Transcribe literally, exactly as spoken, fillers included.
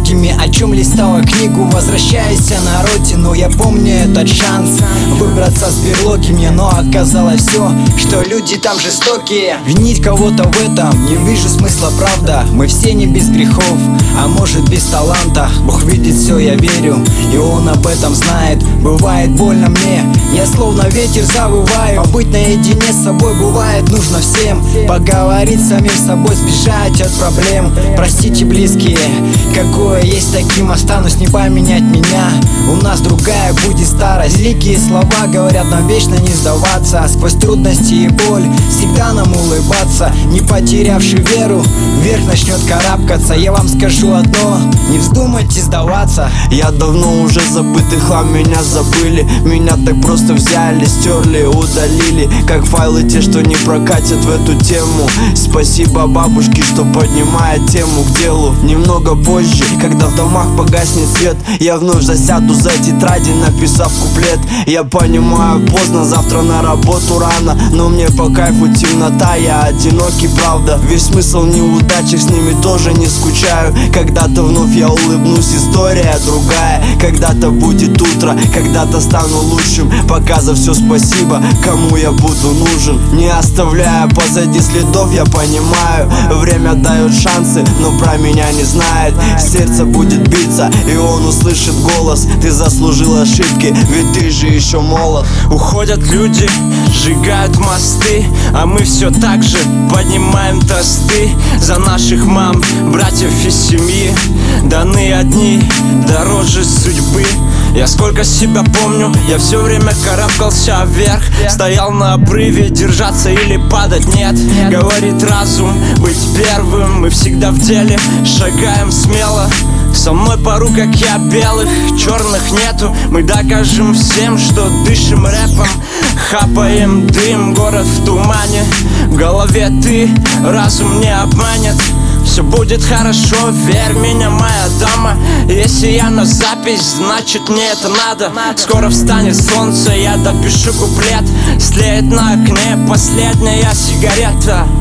многими, о чем листала книгу. Возвращаясь на родину, я помню этот шанс выбраться с берлоги мне, но оказалось все, что люди там жестокие. Винить кого-то в этом не вижу смысла, правда. Мы все не без грехов, а может без таланта. Бог видит все, я верю, и Он об этом знает. Бывает больно мне, я словно ветер завываю. Побыть наедине с собой бывает нужно всем. Поговорить с самим собой, сбежать от проблем. Простите, близкие, какое есть, таким останусь, не поменять меня. У нас другая будет старость. Великие слова говорят нам вечно не сдаваться. Сквозь трудности и боль всегда нам улыбаться. Не потерявший веру, вверх начнет карабкаться. Я вам скажу одно, не вздумайте сдаваться. Я давно уже забытый хлам, меня забыли. Меня так просто взяли, стерли, удалили, как файлы те, что не прокатят в эту тему. Спасибо бабушке, что поднимает тему к делу. Немного позже, когда в домах погаснет свет, я вновь засяду за тетради, написав куплет. Я понимаю, поздно, завтра на работу рано, но мне по кайфу темнота, я одинокий, правда. Весь смысл в неудачах, с ними тоже не скучаю. Когда-то вновь я улыбнусь, история другая. Когда-то будет утро, когда-то стану лучшим. Пока за все спасибо, кому я буду нужен. Не оставляя позади следов, я понимаю, время дает шансы, но про меня не знает. Сердце будет биться, и он услышит голос: ты заслужил ошибки, ведь ты же еще молод. Уходят люди, сжигают мосты, а мы все так же поднимаем тосты за наших мам, братьев и семьи. Даны одни дороже судьбы. Я сколько себя помню, я все время карабкался вверх. Стоял на обрыве, держаться или падать нет. Говорит разум, быть первым, мы всегда в деле. Шагаем смело, со мной пару, как я, белых, черных нету. Мы докажем всем, что дышим рэпом. Хапаем дым, город в тумане. В голове ты, разум не обманет. Все будет хорошо, верь меня, моя дама. Если я на запись, значит мне это надо. Скоро встанет солнце, я допишу куплет. Слеет на окне последняя сигарета.